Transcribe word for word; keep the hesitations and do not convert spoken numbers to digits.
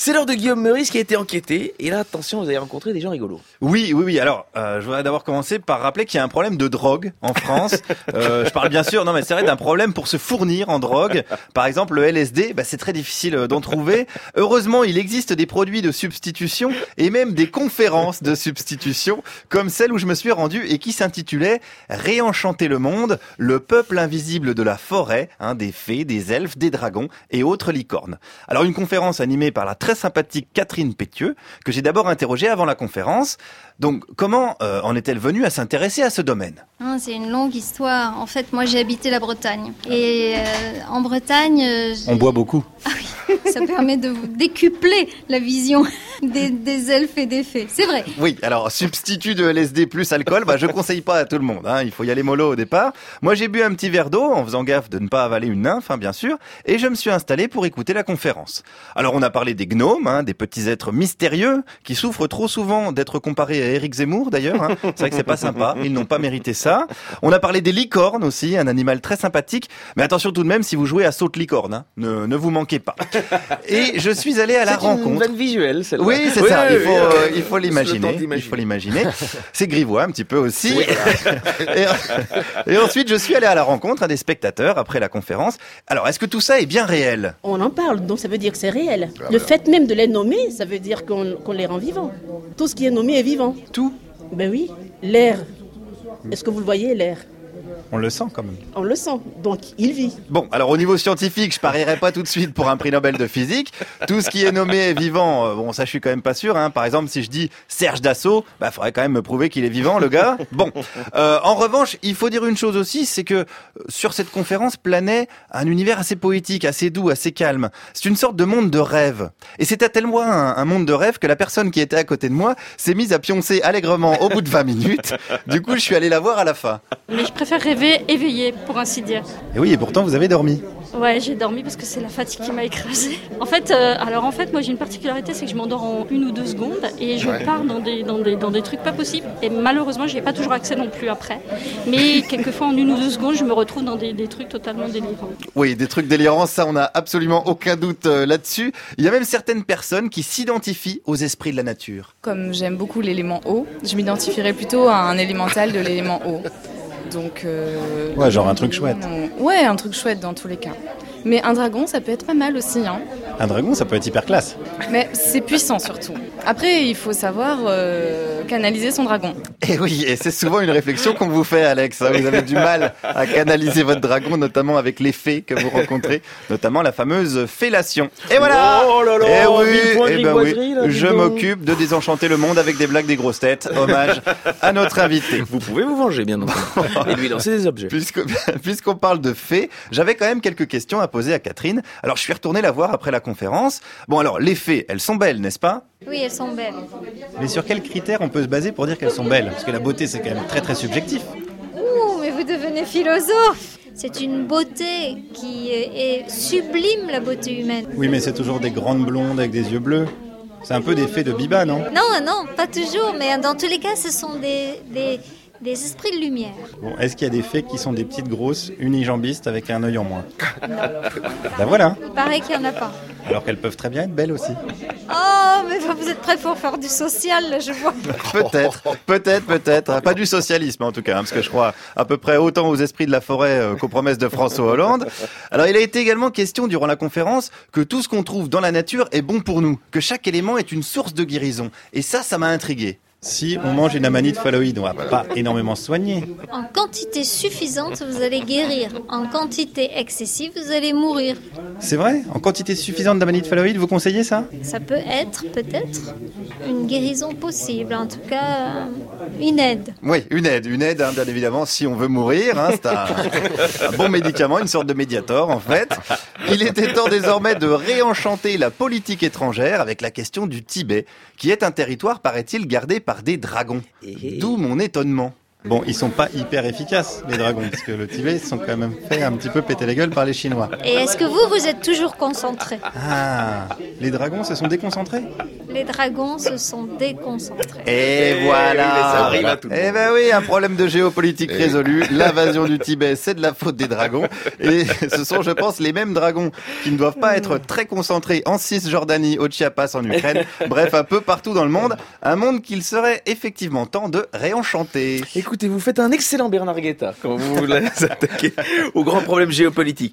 C'est l'heure de Guillaume Meurice qui a été enquêté. Et là, attention, vous avez rencontré des gens rigolos. Oui, oui, oui. Alors, euh, je voudrais d'abord commencer par rappeler qu'il y a un problème de drogue en France. euh, je parle bien sûr, non mais c'est vrai, d'un problème pour se fournir en drogue. Par exemple, le L S D, bah, c'est très difficile d'en trouver. Heureusement, il existe des produits de substitution et même des conférences de substitution, comme celle où je me suis rendu et qui s'intitulait « Réenchanter le monde, le peuple invisible de la forêt, hein, des fées, des elfes, des dragons et autres licornes ». Alors, une conférence animée par la très sympathique Catherine Pétieux, que j'ai d'abord interrogée avant la conférence. Donc, comment euh, en est-elle venue à s'intéresser à ce domaine ? Ah, c'est une longue histoire. En fait, moi, j'ai habité la Bretagne. Et euh, en Bretagne... Euh, On boit beaucoup. Ah oui, ça permet de vous décupler la vision des, des elfes et des fées. C'est vrai. Oui, alors, substitut de L S D plus alcool, bah, je conseille pas à tout le monde. Hein. Il faut y aller mollo au départ. Moi, j'ai bu un petit verre d'eau, en faisant gaffe de ne pas avaler une nymphe, hein, bien sûr, et je me suis installé pour écouter la conférence. Alors, on a parlé des gnomes, hein, des petits êtres mystérieux, qui souffrent trop souvent d'être comparés à Éric Zemmour, d'ailleurs. Hein. C'est vrai que c'est pas sympa, ils n'ont pas mérité ça. On a parlé des licornes aussi, un animal très sympathique. Mais attention tout de même, si vous jouez à saute licorne, hein, ne, ne vous manquez pas. Et je suis allé à la c'est rencontre. C'est une vanne visuelle, celle-là. Oui, c'est oui, ça. Oui, il faut, oui, euh, il faut l'imaginer. Il faut l'imaginer. C'est grivois un petit peu aussi. Oui. et, et ensuite, je suis allé à la rencontre des spectateurs après la conférence. Alors, est-ce que tout ça est bien réel ? On en parle, donc ça veut dire que c'est réel. Le fait même de les nommer, ça veut dire qu'on, qu'on les rend vivants. Tout ce qui est nommé est vivant. Tout ? Ben oui. L'air. Est-ce que vous le voyez, l'air ? On le sent quand même. On le sent, donc il vit. Bon, alors au niveau scientifique, je parierais pas tout de suite pour un prix Nobel de physique. Tout ce qui est nommé est vivant, euh, bon ça je suis quand même pas sûr. Hein. Par exemple, si je dis Serge Dassault, bah faudrait quand même me prouver qu'il est vivant, le gars. Bon, euh, en revanche, il faut dire une chose aussi, c'est que euh, sur cette conférence planait un univers assez poétique, assez doux, assez calme. C'est une sorte de monde de rêve. Et c'était tellement un, un monde de rêve que la personne qui était à côté de moi s'est mise à pioncer allègrement au bout de vingt minutes. Du coup, je suis allé la voir à la fin. Mais je préfère rêver éveillé, pour ainsi dire. Et oui, et pourtant vous avez dormi. Ouais, j'ai dormi parce que c'est la fatigue qui m'a écrasée. En fait, euh, alors en fait, moi j'ai une particularité, c'est que je m'endors en une ou deux secondes et je ouais. pars dans des, dans, des, dans des trucs pas possibles. Et malheureusement, j'y ai pas toujours accès non plus après. Mais quelquefois, en une ou deux secondes, je me retrouve dans des, des trucs totalement délirants. Oui, des trucs délirants, ça on n'a absolument aucun doute euh, là-dessus. Il y a même certaines personnes qui s'identifient aux esprits de la nature. Comme j'aime beaucoup l'élément eau, je m'identifierais plutôt à un élémental de l'élément eau. Donc, euh, ouais, genre un truc chouette. On... Ouais, un truc chouette dans tous les cas. Mais un dragon, ça peut être pas mal aussi. Hein. Un dragon, ça peut être hyper classe. Mais c'est puissant surtout. Après, il faut savoir euh, canaliser son dragon. Et oui, et c'est souvent une réflexion qu'on vous fait, Alex. Vous avez du mal à canaliser votre dragon, notamment avec les fées que vous rencontrez, notamment la fameuse fellation. Et voilà. Oh là là, et oui, et ben oui, là, je m'occupe de désenchanter le monde avec des blagues des grosses têtes. Hommage à notre invité. Vous pouvez vous venger, bien entendu, et lui lancer des objets. Puisque, puisqu'on parle de fées, j'avais quand même quelques questions à poser à Catherine. Alors, je suis retourné la voir après la conférence. Bon, alors, les fées, elles sont belles, n'est-ce pas ? Oui, elles sont belles. Mais sur quels critères on peut se baser pour dire qu'elles sont belles ? Parce que la beauté, c'est quand même très très subjectif. Ouh, mais vous devenez philosophe ! C'est une beauté qui est sublime, la beauté humaine. Oui, mais c'est toujours des grandes blondes avec des yeux bleus. C'est un peu des fées de Biba, non ? Non, non, pas toujours, mais dans tous les cas, ce sont des... des... des esprits de lumière. Bon, est-ce qu'il y a des fées qui sont des petites grosses, unijambistes avec un œil en moins ? Non. Ben voilà. Il paraît qu'il n'y en a pas. Alors qu'elles peuvent très bien être belles aussi. Oh, mais vous êtes prêts pour faire du social, là, je vois. Peut-être, peut-être, peut-être. Pas du socialisme en tout cas, hein, parce que je crois à peu près autant aux esprits de la forêt euh, qu'aux promesses de François Hollande. Alors il a été également question durant la conférence que tout ce qu'on trouve dans la nature est bon pour nous, que chaque élément est une source de guérison. Et ça, ça m'a intrigué. Si on mange une amanite phalloïde, on va pas énormément se soigner. En quantité suffisante, vous allez guérir. En quantité excessive, vous allez mourir. C'est vrai ? En quantité suffisante d'amanite phalloïde, vous conseillez ça ? Ça peut être, peut-être, une guérison possible. En tout cas, une aide. Oui, une aide. Une aide, hein, bien évidemment, si on veut mourir. Hein, c'est un, un bon médicament, une sorte de médiator, en fait. Il était temps désormais de réenchanter la politique étrangère avec la question du Tibet, qui est un territoire, paraît-il, gardé par des dragons. D'où mon étonnement. Bon, ils sont pas hyper efficaces, les dragons, parce que le Tibet, ils se sont quand même fait un petit peu péter la gueule par les Chinois. Et est-ce que vous, vous êtes toujours concentré? Ah, les dragons se sont déconcentrés? Les dragons se sont déconcentrés. Et Eh voilà. oui, mais ça arrive à tout le Eh ben oui, un problème de géopolitique résolu. L'invasion du Tibet, c'est de la faute des dragons. Et ce sont, je pense, les mêmes dragons qui ne doivent pas être très concentrés en Cisjordanie, au Chiapas, en Ukraine. Bref, un peu partout dans le monde. Un monde qu'il serait effectivement temps de réenchanter. Écoutez, vous faites un excellent Bernard Guetta quand vous vous attaquez aux grands problèmes géopolitiques.